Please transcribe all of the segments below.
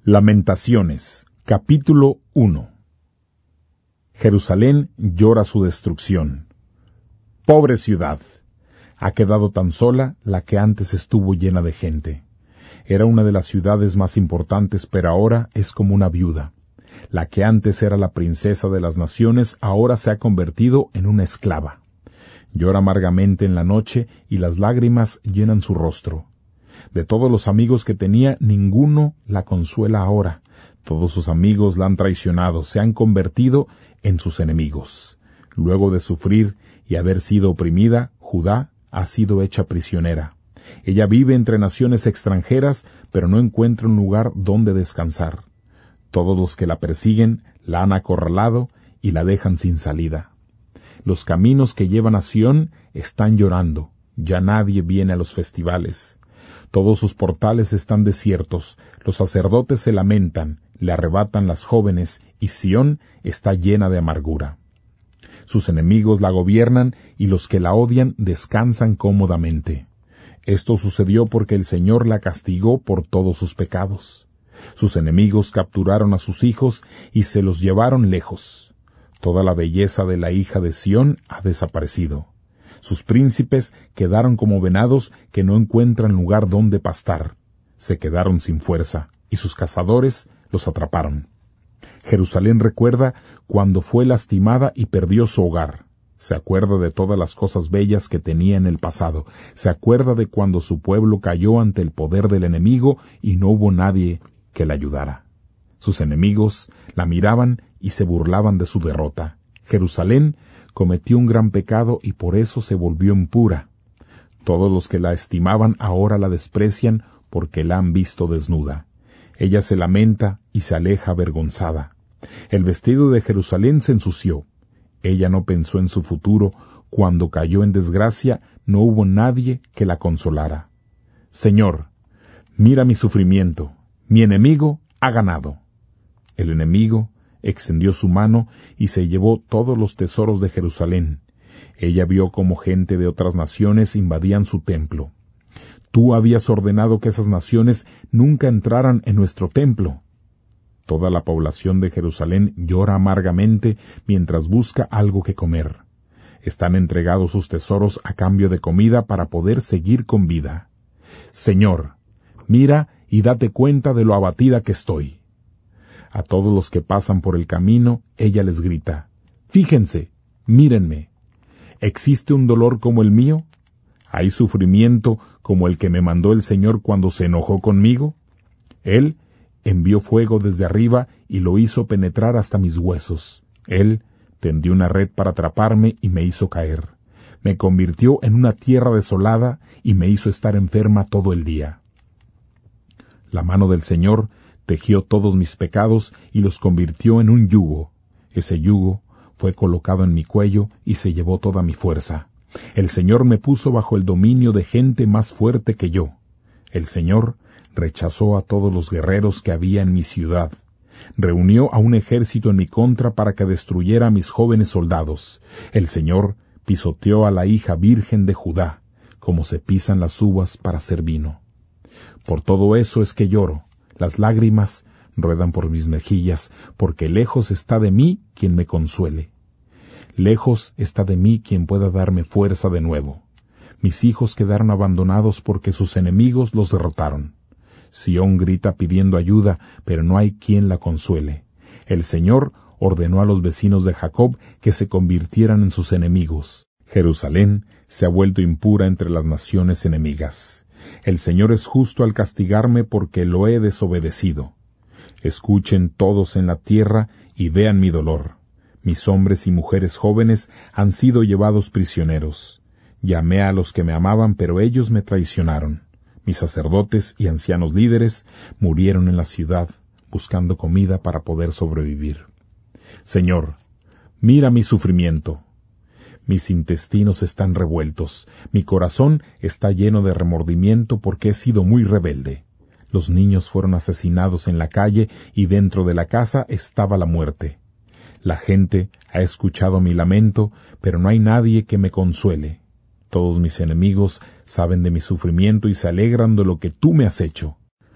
Lamentaciones, capítulo 1. Jerusalén llora su destrucción. Pobre ciudad, ha quedado tan sola la que antes estuvo llena de gente. Era una de las ciudades más importantes, pero ahora es como una viuda. La que antes era la princesa de las naciones, ahora se ha convertido en una esclava. Llora amargamente en la noche y las lágrimas llenan su rostro. De todos los amigos que tenía, ninguno la consuela ahora. Todos sus amigos la han traicionado, se han convertido en sus enemigos. Luego de sufrir y haber sido oprimida, Judá ha sido hecha prisionera. Ella vive entre naciones extranjeras, pero no encuentra un lugar donde descansar. Todos los que la persiguen la han acorralado y la dejan sin salida. Los caminos que llevan a Sión están llorando, ya nadie viene a los festivales. Todos sus portales están desiertos, los sacerdotes se lamentan, le arrebatan las jóvenes, y Sión está llena de amargura. Sus enemigos la gobiernan, y los que la odian descansan cómodamente. Esto sucedió porque el Señor la castigó por todos sus pecados. Sus enemigos capturaron a sus hijos y se los llevaron lejos. Toda la belleza de la hija de Sión ha desaparecido. Sus príncipes quedaron como venados que no encuentran lugar donde pastar. Se quedaron sin fuerza, y sus cazadores los atraparon. Jerusalén recuerda cuando fue lastimada y perdió su hogar. Se acuerda de todas las cosas bellas que tenía en el pasado. Se acuerda de cuando su pueblo cayó ante el poder del enemigo y no hubo nadie que la ayudara. Sus enemigos la miraban y se burlaban de su derrota. Jerusalén cometió un gran pecado y por eso se volvió impura. Todos los que la estimaban ahora la desprecian porque la han visto desnuda. Ella se lamenta y se aleja avergonzada. El vestido de Jerusalén se ensució. Ella no pensó en su futuro. Cuando cayó en desgracia, no hubo nadie que la consolara. Señor, mira mi sufrimiento. Mi enemigo ha ganado. El enemigo extendió su mano y se llevó todos los tesoros de Jerusalén. Ella vio cómo gente de otras naciones invadían su templo. Tú habías ordenado que esas naciones nunca entraran en nuestro templo. Toda la población de Jerusalén llora amargamente mientras busca algo que comer. Están entregados sus tesoros a cambio de comida para poder seguir con vida. Señor, mira y date cuenta de lo abatida que estoy. A todos los que pasan por el camino, ella les grita, fíjense, mírenme. ¿Existe un dolor como el mío? ¿Hay sufrimiento como el que me mandó el Señor cuando se enojó conmigo? Él envió fuego desde arriba y lo hizo penetrar hasta mis huesos. Él tendió una red para atraparme y me hizo caer. Me convirtió en una tierra desolada y me hizo estar enferma todo el día. La mano del Señor tejió todos mis pecados y los convirtió en un yugo. Ese yugo fue colocado en mi cuello y se llevó toda mi fuerza. El Señor me puso bajo el dominio de gente más fuerte que yo. El Señor rechazó a todos los guerreros que había en mi ciudad. Reunió a un ejército en mi contra para que destruyera a mis jóvenes soldados. El Señor pisoteó a la hija virgen de Judá, como se pisan las uvas para hacer vino. Por todo eso es que lloro. Las lágrimas ruedan por mis mejillas, porque lejos está de mí quien me consuele. Lejos está de mí quien pueda darme fuerza de nuevo. Mis hijos quedaron abandonados porque sus enemigos los derrotaron. Sión grita pidiendo ayuda, pero no hay quien la consuele. El Señor ordenó a los vecinos de Jacob que se convirtieran en sus enemigos. Jerusalén se ha vuelto impura entre las naciones enemigas. El Señor es justo al castigarme porque lo he desobedecido. Escuchen todos en la tierra y vean mi dolor. Mis hombres y mujeres jóvenes han sido llevados prisioneros. Llamé a los que me amaban, pero ellos me traicionaron. Mis sacerdotes y ancianos líderes murieron en la ciudad, buscando comida para poder sobrevivir. Señor, mira mi sufrimiento. Mis intestinos están revueltos, mi corazón está lleno de remordimiento porque he sido muy rebelde. Los niños fueron asesinados en la calle y dentro de la casa estaba la muerte. La gente ha escuchado mi lamento, pero no hay nadie que me consuele. Todos mis enemigos saben de mi sufrimiento y se alegran de lo que tú me has hecho.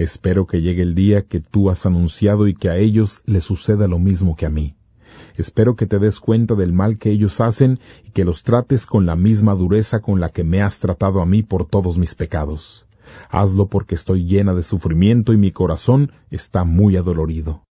Espero que llegue el día que tú has anunciado y que a ellos les suceda lo mismo que a mí. Espero que te des cuenta del mal que ellos hacen y que los trates con la misma dureza con la que me has tratado a mí por todos mis pecados. Hazlo porque estoy llena de sufrimiento y mi corazón está muy adolorido.